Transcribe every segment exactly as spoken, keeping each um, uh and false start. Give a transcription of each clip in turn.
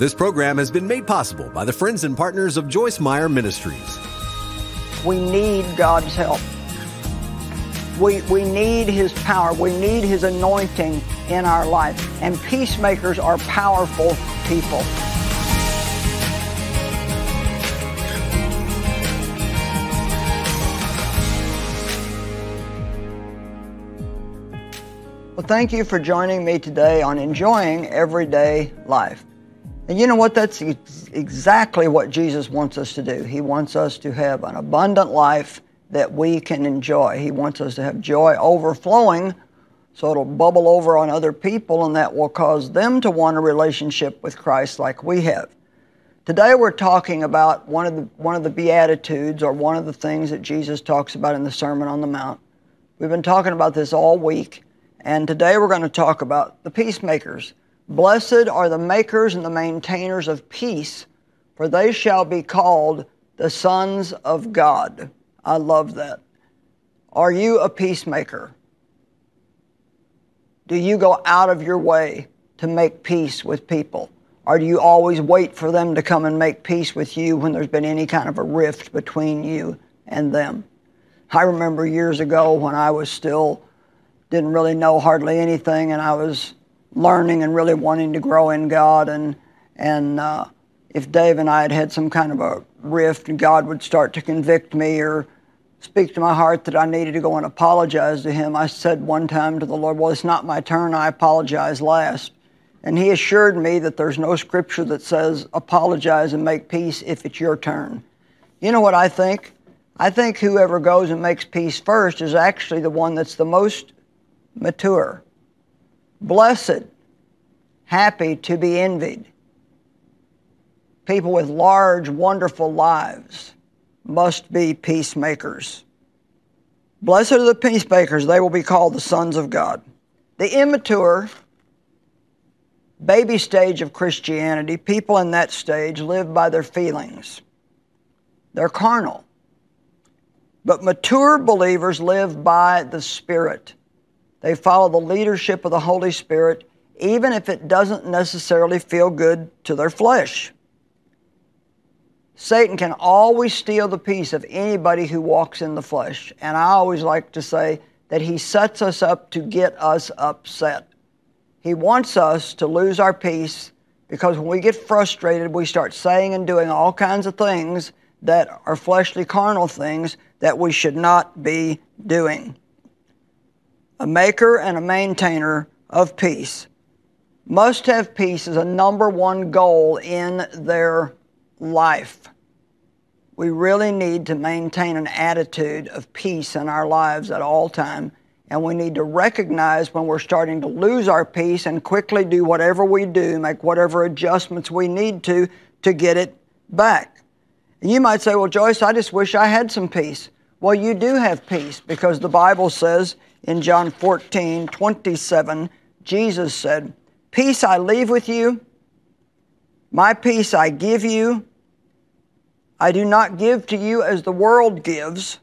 This program has been made possible by the friends and partners of Joyce Meyer Ministries. We need God's help. We, we need His power. We need His anointing in our life. And peacemakers are powerful people. Well, thank you for joining me today on Enjoying Everyday Life. And you know what? That's ex- exactly what Jesus wants us to do. He wants us to have an abundant life that we can enjoy. He wants us to have joy overflowing so it'll bubble over on other people, and that will cause them to want a relationship with Christ like we have. Today we're talking about one of the one of the Beatitudes, or one of the things that Jesus talks about in the Sermon on the Mount. We've been talking about this all week, and today we're going to talk about the peacemakers. Blessed are the makers and the maintainers of peace, for they shall be called the sons of God. I love that. Are you a peacemaker? Do you go out of your way to make peace with people? Or do you always wait for them to come and make peace with you when there's been any kind of a rift between you and them? I remember years ago when I was still, didn't really know hardly anything, and I was learning and really wanting to grow in God, and and uh, if Dave and I had had some kind of a rift and God would start to convict me or speak to my heart that I needed to go and apologize to Him, I said one time to the Lord, well, it's not my turn, I apologize last. And He assured me that there's no scripture that says apologize and make peace if it's your turn. You know what I think? I think whoever goes and makes peace first is actually the one that's the most mature. Blessed, happy to be envied. People with large, wonderful lives must be peacemakers. Blessed are the peacemakers, they will be called the sons of God. The immature, baby stage of Christianity, people in that stage live by their feelings. They're carnal. But mature believers live by the Spirit. They follow the leadership of the Holy Spirit, even if it doesn't necessarily feel good to their flesh. Satan can always steal the peace of anybody who walks in the flesh. And I always like to say that he sets us up to get us upset. He wants us to lose our peace because when we get frustrated, we start saying and doing all kinds of things that are fleshly, carnal things that we should not be doing. A maker and a maintainer of peace must have peace as a number one goal in their life. We really need to maintain an attitude of peace in our lives at all time, and we need to recognize when we're starting to lose our peace and quickly do whatever we do, make whatever adjustments we need to, to get it back. And you might say, well, Joyce, I just wish I had some peace. Well, you do have peace because the Bible says in John fourteen twenty-seven, Jesus said, peace I leave with you, my peace I give you. I do not give to you as the world gives.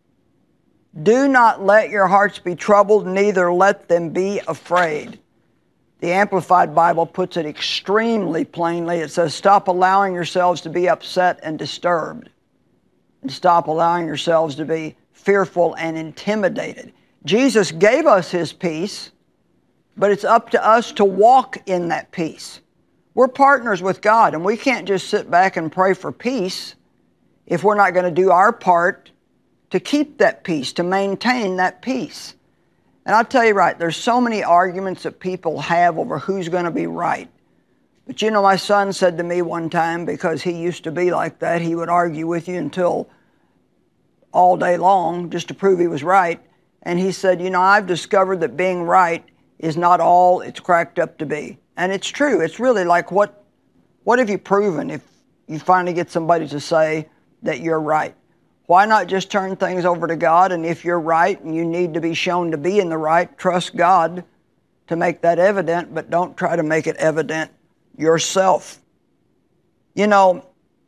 Do not let your hearts be troubled, neither let them be afraid. The Amplified Bible puts it extremely plainly. It says, stop allowing yourselves to be upset and disturbed, and stop allowing yourselves to be fearful and intimidated. Jesus gave us His peace, but it's up to us to walk in that peace. We're partners with God, and we can't just sit back and pray for peace if we're not going to do our part to keep that peace, to maintain that peace. And I'll tell you right, there's so many arguments that people have over who's going to be right. But you know, my son said to me one time, because he used to be like that, he would argue with you until all day long just to prove he was right. And he said, you know, I've discovered that being right is not all it's cracked up to be. And it's true. It's really like, what, what have you proven if you finally get somebody to say that you're right? Why not just turn things over to God, and if you're right and you need to be shown to be in the right, trust God to make that evident, but don't try to make it evident yourself. You know,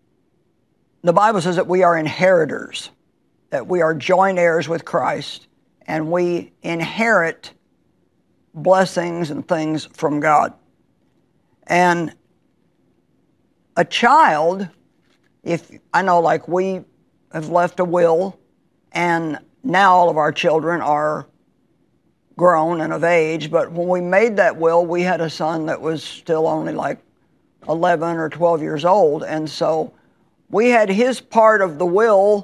the Bible says that we are inheritors, that we are joint heirs with Christ, and we inherit blessings and things from God. And a child, if I know like we have left a will and now all of our children are grown and of age, but when we made that will, we had a son that was still only like eleven or twelve years old. And so we had his part of the will.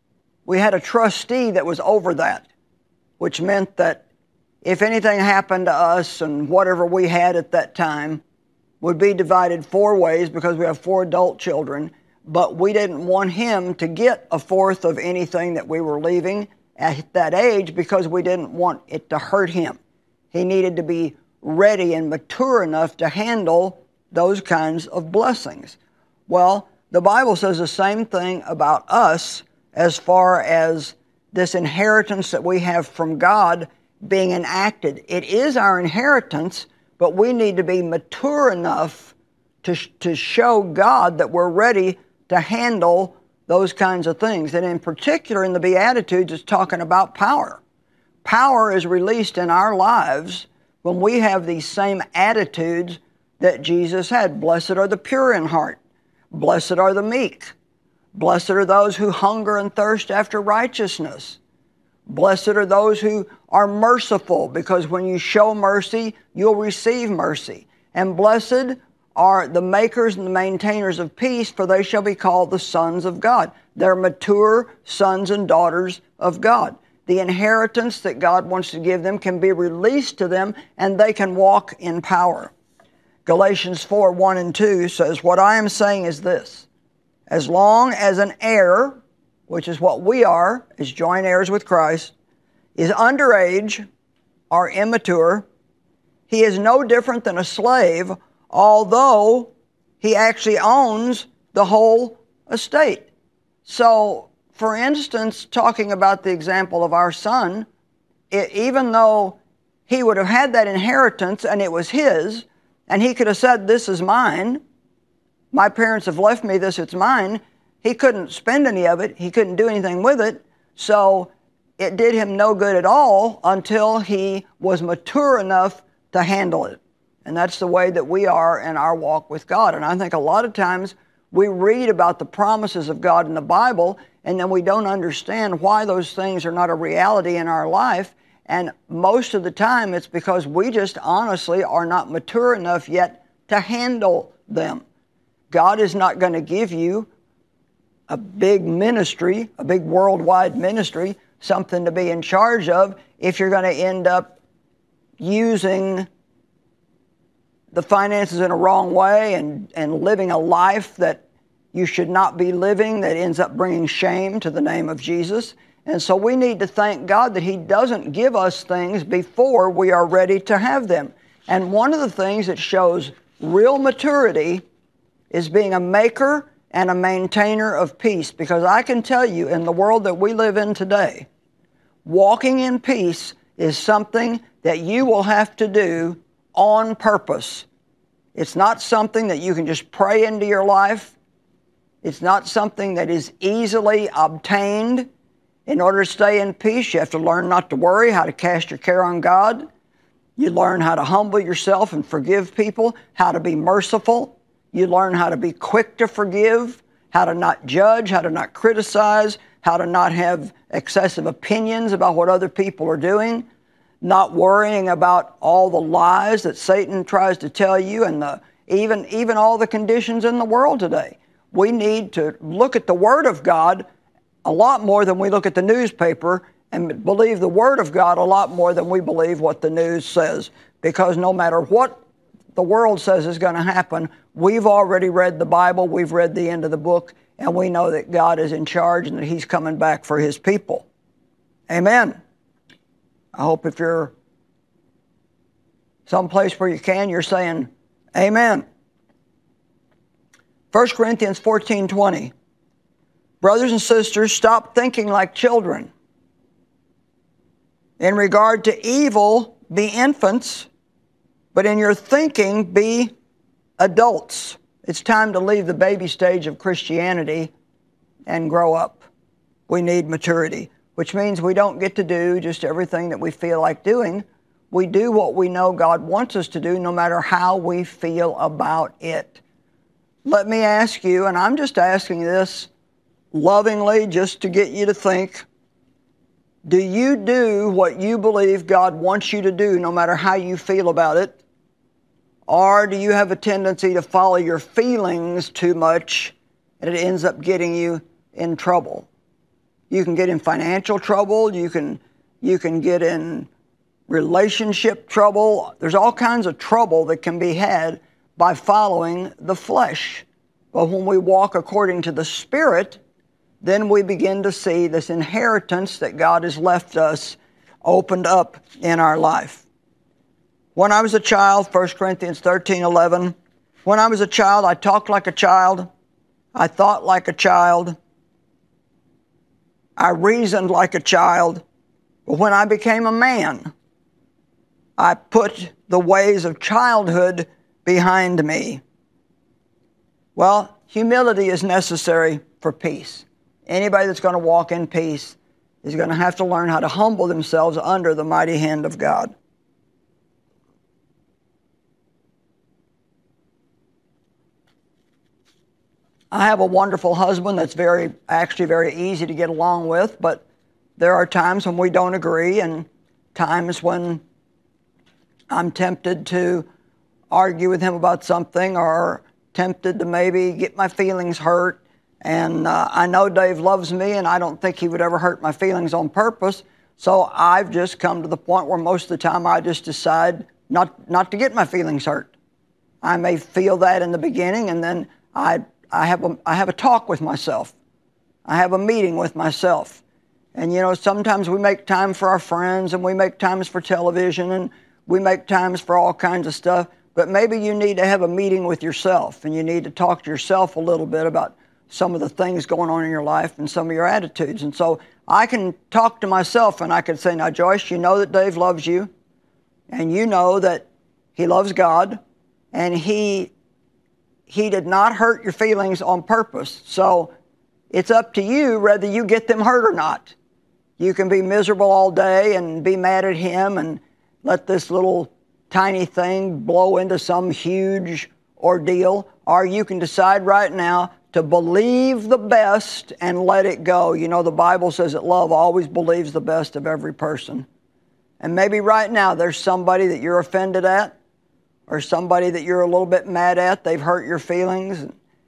We had a trustee that was over that, which meant that if anything happened to us and whatever we had at that time would be divided four ways because we have four adult children, but we didn't want him to get a fourth of anything that we were leaving at that age because we didn't want it to hurt him. He needed to be ready and mature enough to handle those kinds of blessings. Well, the Bible says the same thing about us as far as this inheritance that we have from God being enacted. It is our inheritance, but we need to be mature enough to, to show God that we're ready to handle those kinds of things. And in particular, in the Beatitudes, it's talking about power. Power is released in our lives when we have these same attitudes that Jesus had. Blessed are the pure in heart. Blessed are the meek. Blessed are those who hunger and thirst after righteousness. Blessed are those who are merciful, because when you show mercy, you'll receive mercy. And blessed are the makers and the maintainers of peace, for they shall be called the sons of God. They're mature sons and daughters of God. The inheritance that God wants to give them can be released to them, and they can walk in power. Galatians four, one and two says, what I am saying is this: as long as an heir, which is what we are, as joint heirs with Christ, is underage or immature, he is no different than a slave, although he actually owns the whole estate. So, for instance, talking about the example of our son, it, even though he would have had that inheritance and it was his, and he could have said, this is mine, my parents have left me this, it's mine, he couldn't spend any of it, he couldn't do anything with it, so it did him no good at all until he was mature enough to handle it. And that's the way that we are in our walk with God. And I think a lot of times we read about the promises of God in the Bible, and then we don't understand why those things are not a reality in our life. And most of the time it's because we just honestly are not mature enough yet to handle them. God is not going to give you a big ministry, a big worldwide ministry, something to be in charge of, if you're going to end up using the finances in a wrong way and, and living a life that you should not be living, that ends up bringing shame to the name of Jesus. And so we need to thank God that He doesn't give us things before we are ready to have them. And one of the things that shows real maturity is being a maker and a maintainer of peace. Because I can tell you, in the world that we live in today, walking in peace is something that you will have to do on purpose. It's not something that you can just pray into your life. It's not something that is easily obtained. In order to stay in peace, you have to learn not to worry, how to cast your care on God. You learn how to humble yourself and forgive people, how to be merciful. You learn how to be quick to forgive, how to not judge, how to not criticize, how to not have excessive opinions about what other people are doing, not worrying about all the lies that Satan tries to tell you, and the, even, even all the conditions in the world today. We need to look at the Word of God a lot more than we look at the newspaper, and believe the Word of God a lot more than we believe what the news says. Because no matter what the world says is going to happen, we've already read the Bible, we've read the end of the book, and we know that God is in charge and that He's coming back for His people. Amen. I hope if you're someplace where you can, you're saying, amen. First Corinthians fourteen twenty. Brothers and sisters, stop thinking like children. In regard to evil, be infants, but in your thinking, be adults. It's time to leave the baby stage of Christianity and grow up. We need maturity, which means we don't get to do just everything that we feel like doing. We do what we know God wants us to do, no matter how we feel about it. let me ask you, and I'm just asking this lovingly just to get you to think, do you do what you believe God wants you to do no matter how you feel about it? Or do you have a tendency to follow your feelings too much and it ends up getting you in trouble? You can get in financial trouble. You can, you can get in relationship trouble. There's all kinds of trouble that can be had by following the flesh. But when we walk according to the Spirit, then we begin to see this inheritance that God has left us opened up in our life. When I was a child, First Corinthians thirteen eleven, when I was a child, I talked like a child. I thought like a child. I reasoned like a child. But when I became a man, I put the ways of childhood behind me. Well, humility is necessary for peace. Anybody that's going to walk in peace is going to have to learn how to humble themselves under the mighty hand of God. I have a wonderful husband that's very, actually very easy to get along with, but there are times when we don't agree and times when I'm tempted to argue with him about something or tempted to maybe get my feelings hurt. And uh, I know Dave loves me, and I don't think he would ever hurt my feelings on purpose. So I've just come to the point where most of the time I just decide not not to get my feelings hurt. I may feel that in the beginning, and then I I have a I have a talk with myself. I have a meeting with myself. And you know, sometimes we make time for our friends, and we make times for television, and we make times for all kinds of stuff. But maybe you need to have a meeting with yourself, and you need to talk to yourself a little bit about some of the things going on in your life and some of your attitudes. And so I can talk to myself and I can say, now, Joyce, you know that Dave loves you, and you know that he loves God, and he, he did not hurt your feelings on purpose. So it's up to you whether you get them hurt or not. You can be miserable all day and be mad at him and let this little tiny thing blow into some huge ordeal, or you can decide right now to believe the best and let it go. You know, the Bible says that love always believes the best of every person. And maybe right now there's somebody that you're offended at, or somebody that you're a little bit mad at. They've hurt your feelings.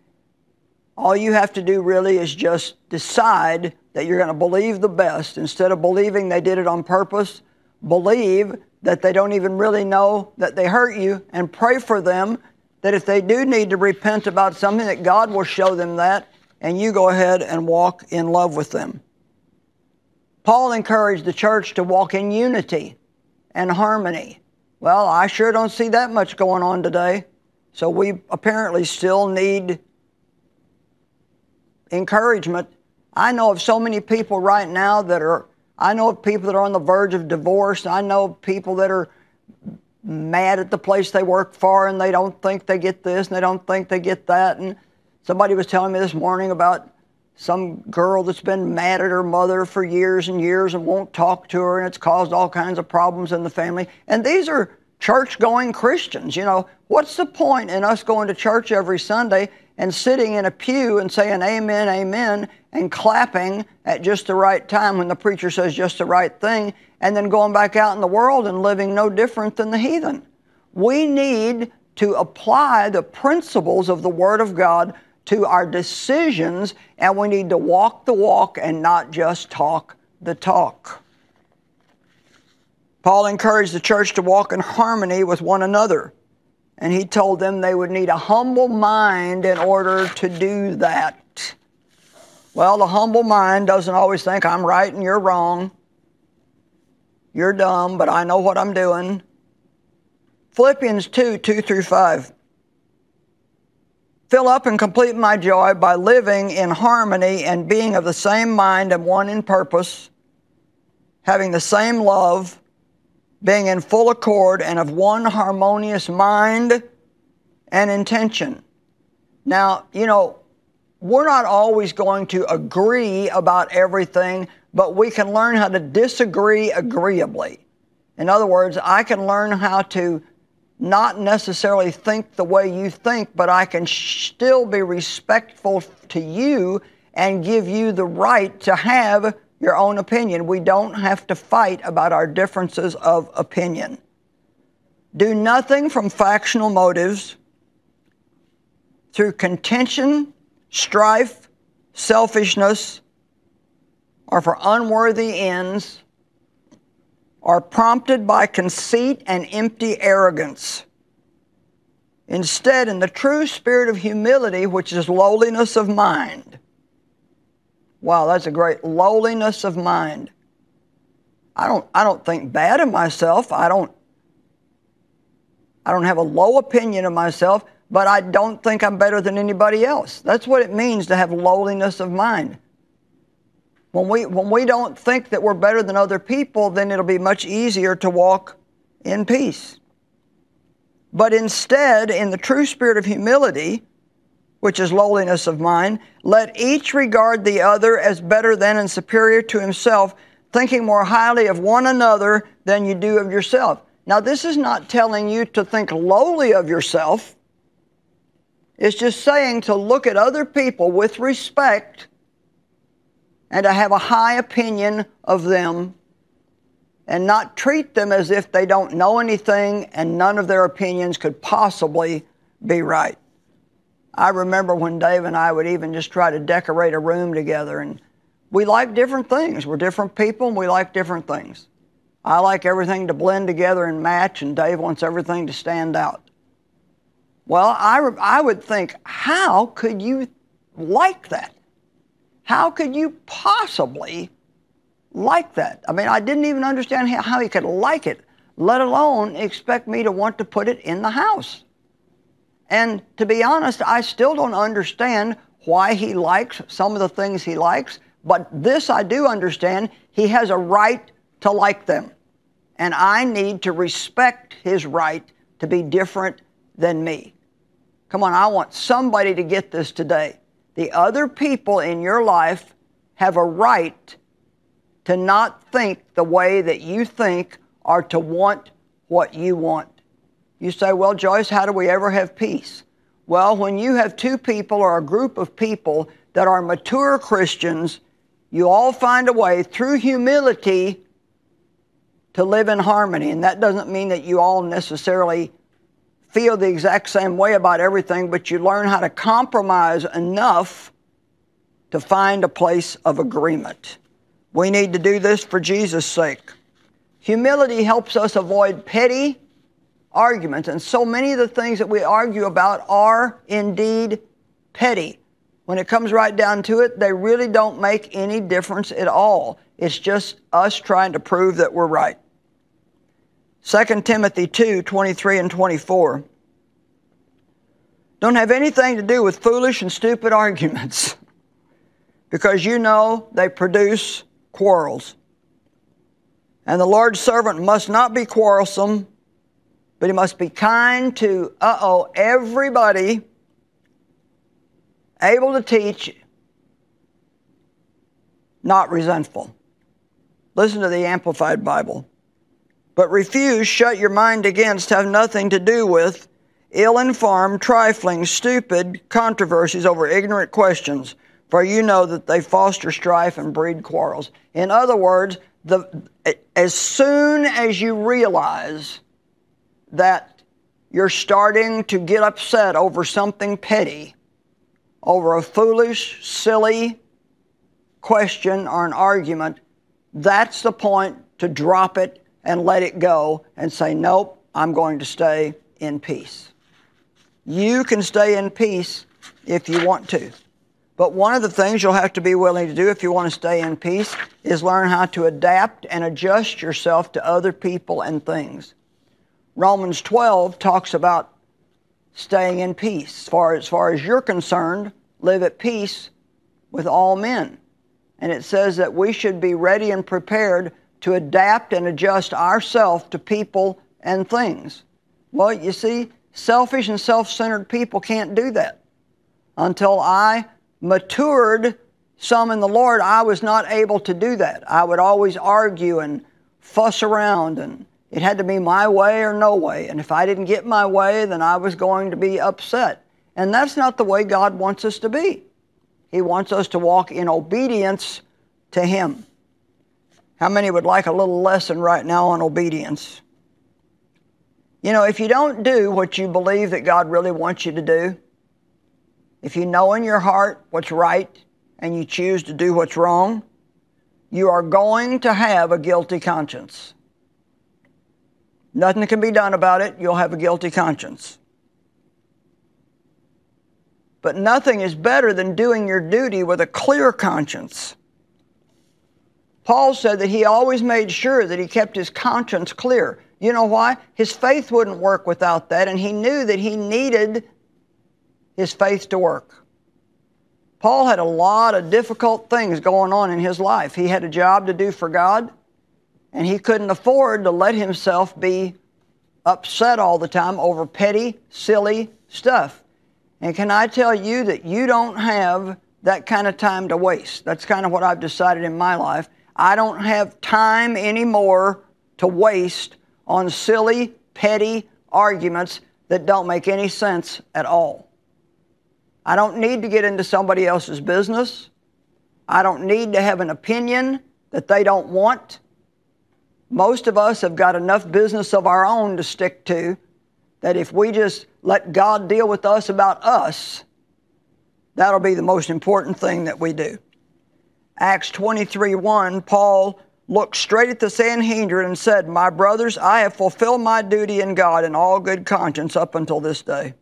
All you have to do really is just decide that you're going to believe the best. Instead of believing they did it on purpose, believe that they don't even really know that they hurt you, and pray for them that if they do need to repent about something, that God will show them that, and you go ahead and walk in love with them. Paul encouraged the church to walk in unity and harmony. Well, I sure don't see that much going on today. So we apparently still need encouragement. I know of so many people right now that are, I know of people that are on the verge of divorce. I know of people that are mad at the place they work for, and they don't think they get this and they don't think they get that. And somebody was telling me this morning about some girl that's been mad at her mother for years and years and won't talk to her, and it's caused all kinds of problems in the family. And these are church-going Christians. You know, what's the point in us going to church every Sunday and sitting in a pew and saying amen, amen, and clapping at just the right time when the preacher says just the right thing, and then going back out in the world and living no different than the heathen? We need to apply the principles of the Word of God to our decisions, and we need to walk the walk and not just talk the talk. Paul encouraged the church to walk in harmony with one another, and he told them they would need a humble mind in order to do that. Well, the humble mind doesn't always think I'm right and you're wrong. You're dumb, but I know what I'm doing. Philippians two, two through five. Fill up and complete my joy by living in harmony and being of the same mind and one in purpose, having the same love, being in full accord and of one harmonious mind and intention. Now, you know, we're not always going to agree about everything, but we can learn how to disagree agreeably. In other words, I can learn how to not necessarily think the way you think, but I can still be respectful to you and give you the right to have your own opinion. We don't have to fight about our differences of opinion. Do nothing from factional motives, through contention, strife, selfishness, or for unworthy ends, or prompted by conceit and empty arrogance. Instead, in the true spirit of humility, which is lowliness of mind. Wow, that's a great lowliness of mind. I don't, I don't think bad of myself. I don't, I don't have a low opinion of myself, but I don't think I'm better than anybody else. That's what it means to have lowliness of mind. When we, when we don't think that we're better than other people, then it'll be much easier to walk in peace. But instead, in the true spirit of humility, which is lowliness of mind, let each regard the other as better than and superior to himself, thinking more highly of one another than you do of yourself. Now, this is not telling you to think lowly of yourself. It's just saying to look at other people with respect and to have a high opinion of them and not treat them as if they don't know anything and none of their opinions could possibly be right. I remember when Dave and I would even just try to decorate a room together, and we like different things. We're different people and we like different things. I like everything to blend together and match, and Dave wants everything to stand out. Well, I, I would think, how could you like that? How could you possibly like that? I mean, I didn't even understand how, how he could like it, let alone expect me to want to put it in the house. And to be honest, I still don't understand why he likes some of the things he likes, but this I do understand. He has a right to like them. And I need to respect his right to be different than me. Come on, I want somebody to get this today. The other people in your life have a right to not think the way that you think or to want what you want. You say, well, Joyce, how do we ever have peace? Well, when you have two people or a group of people that are mature Christians, you all find a way through humility to live in harmony. And that doesn't mean that you all necessarily feel the exact same way about everything, but you learn how to compromise enough to find a place of agreement. We need to do this for Jesus' sake. Humility helps us avoid petty arguments, and so many of the things that we argue about are indeed petty. When it comes right down to it, they really don't make any difference at all. It's just us trying to prove that we're right. Second Timothy two, twenty-three and twenty-four. Don't have anything to do with foolish and stupid arguments, because you know they produce quarrels. And the Lord's servant must not be quarrelsome, but he must be kind to, uh-oh, everybody, able to teach, not resentful. Listen to the Amplified Bible. But refuse, shut your mind against, have nothing to do with, ill-informed, trifling, stupid controversies over ignorant questions, for you know that they foster strife and breed quarrels. In other words, the, as soon as you realize that you're starting to get upset over something petty, over a foolish, silly question or an argument, that's the point to drop it and let it go and say, nope, I'm going to stay in peace. You can stay in peace if you want to. But one of the things you'll have to be willing to do if you want to stay in peace is learn how to adapt and adjust yourself to other people and things. Romans twelve talks about staying in peace. As far, as far as you're concerned, live at peace with all men. And it says that we should be ready and prepared to adapt and adjust ourselves to people and things. Well, you see, selfish and self-centered people can't do that. Until I matured some in the Lord, I was not able to do that. I would always argue and fuss around, and It had to be my way or no way. And if I didn't get my way, then I was going to be upset. And that's not the way God wants us to be. He wants us to walk in obedience to Him. How many would like a little lesson right now on obedience? You know, if you don't do what you believe that God really wants you to do, if you know in your heart what's right and you choose to do what's wrong, you are going to have a guilty conscience. Nothing can be done about it. You'll have a guilty conscience. But nothing is better than doing your duty with a clear conscience. Paul said that he always made sure that he kept his conscience clear. You know why? His faith wouldn't work without that, and he knew that he needed his faith to work. Paul had a lot of difficult things going on in his life. He had a job to do for God, and he couldn't afford to let himself be upset all the time over petty, silly stuff. And can I tell you that you don't have that kind of time to waste? That's kind of what I've decided in my life. I don't have time anymore to waste on silly, petty arguments that don't make any sense at all. I don't need to get into somebody else's business. I don't need to have an opinion that they don't want. Most of us have got enough business of our own to stick to that if we just let God deal with us about us, that'll be the most important thing that we do. Acts twenty-three one, Paul looked straight at the Sanhedrin and said, "My brothers, I have fulfilled my duty in God in all good conscience up until this day."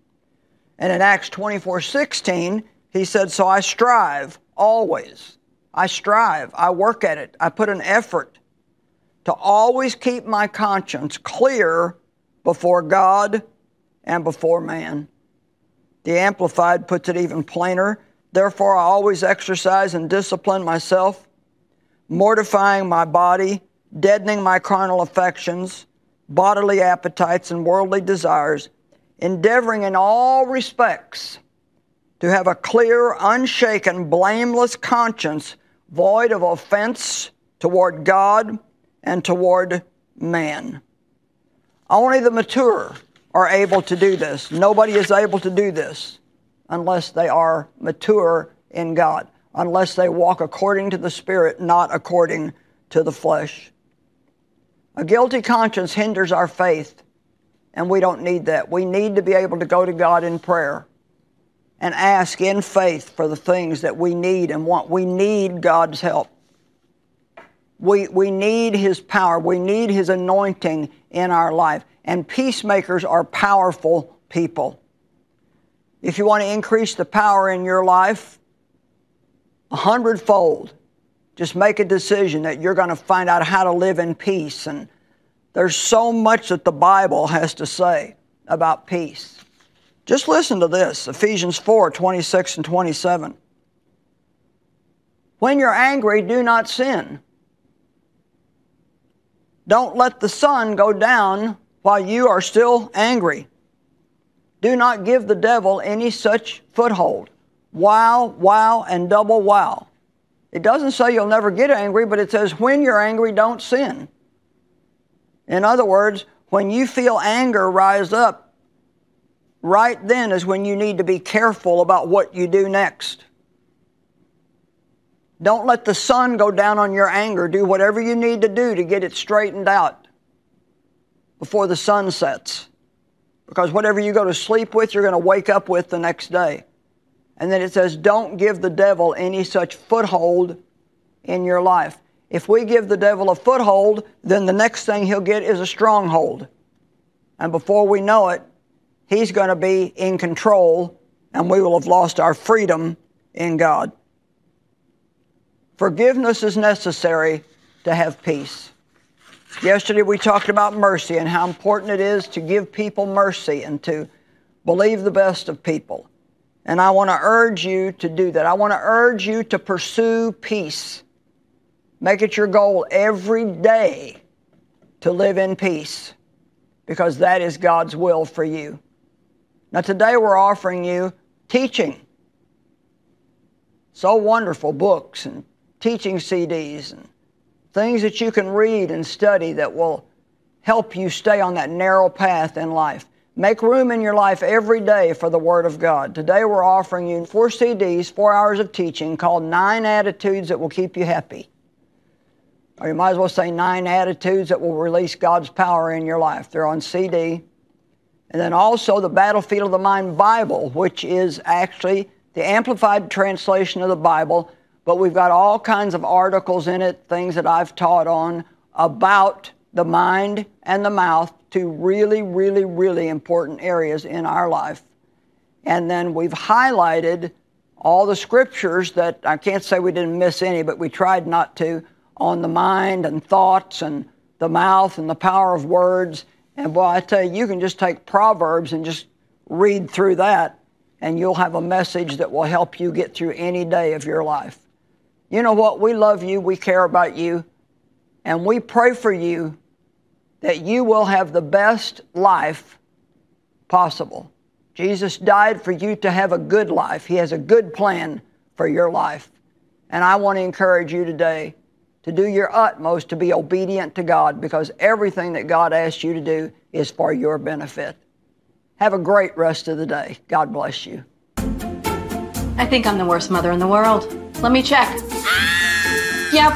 And in Acts twenty-four sixteen, he said, "So I strive always. I strive. I work at it. I put an effort to always keep my conscience clear before God and before man." The Amplified puts it even plainer. "Therefore I always exercise and discipline myself, mortifying my body, deadening my carnal affections, bodily appetites, and worldly desires, endeavoring in all respects to have a clear, unshaken, blameless conscience, void of offense toward God and toward man." Only the mature are able to do this. Nobody is able to do this unless they are mature in God, unless they walk according to the Spirit, not according to the flesh. A guilty conscience hinders our faith, and we don't need that. We need to be able to go to God in prayer and ask in faith for the things that we need and want. We need God's help. We, we need His power. We need His anointing in our life. And peacemakers are powerful people. If you want to increase the power in your life a hundredfold, just make a decision that you're going to find out how to live in peace. And there's so much that the Bible has to say about peace. Just listen to this, Ephesians four, twenty-six and twenty-seven. "When you're angry, do not sin. Don't let the sun go down while you are still angry. Do not give the devil any such foothold." Wow, wow, and double wow. It doesn't say you'll never get angry, but it says when you're angry, don't sin. In other words, when you feel anger rise up, right then is when you need to be careful about what you do next. Don't let the sun go down on your anger. Do whatever you need to do to get it straightened out before the sun sets. Because whatever you go to sleep with, you're going to wake up with the next day. And then it says, don't give the devil any such foothold in your life. If we give the devil a foothold, then the next thing he'll get is a stronghold. And before we know it, he's going to be in control, and we will have lost our freedom in God. Forgiveness is necessary to have peace. Yesterday we talked about mercy and how important it is to give people mercy and to believe the best of people. And I want to urge you to do that. I want to urge you to pursue peace. Make it your goal every day to live in peace, because that is God's will for you. Now today we're offering you teaching. So wonderful books and teaching C Ds and things that you can read and study that will help you stay on that narrow path in life. Make room in your life every day for the Word of God. Today we're offering you four C Ds, four hours of teaching called Nine Attitudes That Will Keep You Happy. Or you might as well say Nine Attitudes That Will Release God's Power in Your Life. They're on C D. And then also the Battlefield of the Mind Bible, which is actually the amplified translation of the Bible, but we've got all kinds of articles in it, things that I've taught on about the mind and the mouth, two really, really, really important areas in our life. And then we've highlighted all the scriptures that, I can't say we didn't miss any, but we tried not to, on the mind and thoughts and the mouth and the power of words. And boy, I tell you, you can just take Proverbs and just read through that, and you'll have a message that will help you get through any day of your life. You know what? We love you. We care about you. And we pray for you that you will have the best life possible. Jesus died for you to have a good life. He has a good plan for your life. And I want to encourage you today to do your utmost to be obedient to God, because everything that God asks you to do is for your benefit. Have a great rest of the day. God bless you. I think I'm the worst mother in the world. Let me check. Yep.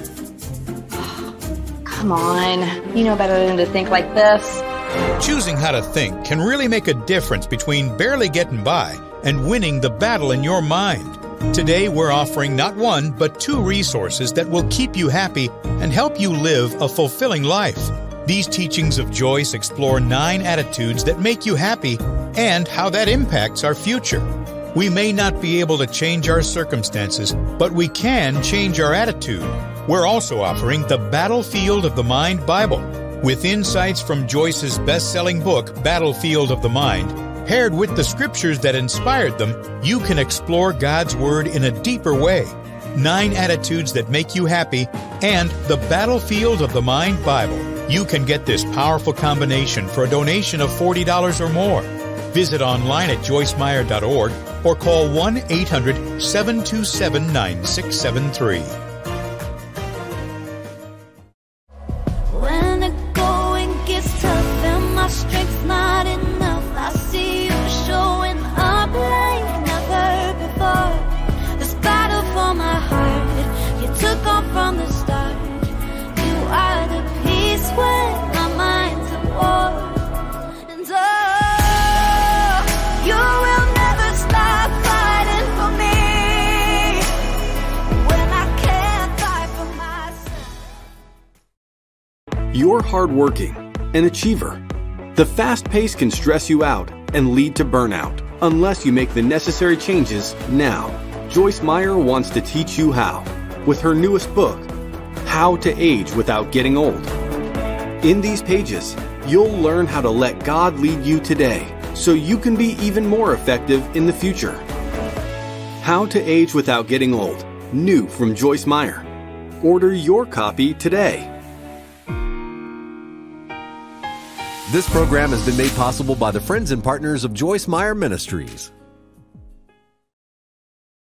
Come on. You know better than to think like this. Choosing how to think can really make a difference between barely getting by and winning the battle in your mind. Today, we're offering not one, but two resources that will keep you happy and help you live a fulfilling life. These teachings of Joyce explore nine attitudes that make you happy and how that impacts our future. We may not be able to change our circumstances, but we can change our attitude. We're also offering the Battlefield of the Mind Bible, with insights from Joyce's best-selling book, Battlefield of the Mind. Paired with the scriptures that inspired them, you can explore God's Word in a deeper way. Nine Attitudes That Make You Happy and the Battlefield of the Mind Bible. You can get this powerful combination for a donation of forty dollars or more. Visit online at joyce meyer dot org or call one eight hundred, seven two seven, nine six seven three. When the going gets tough and my strength's not enough, I see you showing up like never before. This battle for my heart, you took on from the start. You are the peace when my mind's at war. And oh, you will never stop fighting for me when I can't fight for myself. You're hardworking, an achiever. The fast pace can stress you out and lead to burnout unless you make the necessary changes now. Joyce Meyer wants to teach you how with her newest book, How to Age Without Getting Old. In these pages, you'll learn how to let God lead you today so you can be even more effective in the future. How to Age Without Getting Old, new from Joyce Meyer. Order your copy today. This program has been made possible by the friends and partners of Joyce Meyer Ministries.